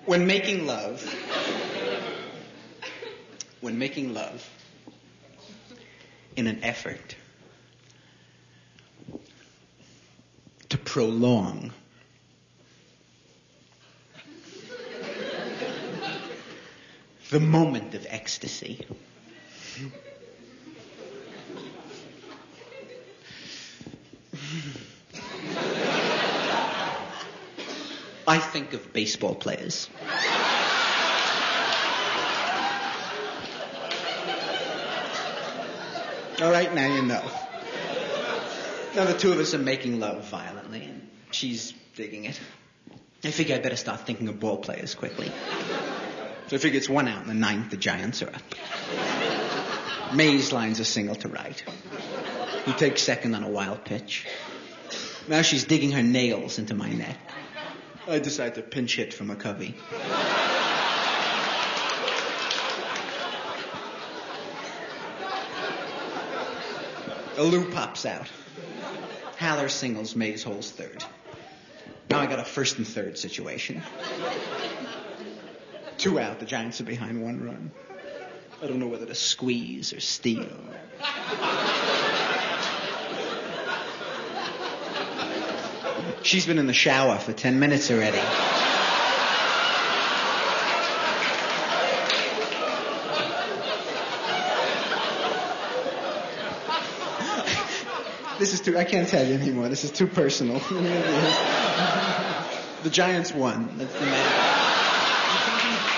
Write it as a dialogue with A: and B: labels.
A: When making love, in an effort to prolong the moment of ecstasy, I think of baseball players. All right, now you know. Now the two of us are making love violently, and she's digging it. I figure I better start thinking of ball players quickly. So I figure it's 1 out in the 9th, the Giants are up. Mays lines a single to right. He takes second on a wild pitch. Now she's digging her nails into my neck. I decide to pinch hit from a covey. A Lou pops out. Haller singles, Mays holds third. Now I got a 1st and 3rd situation. 2 out, the Giants are behind 1 run. I don't know whether to squeeze or steal. She's been in the shower for 10 minutes already. I can't tell you anymore. This is too personal. The Giants won. That's the matter.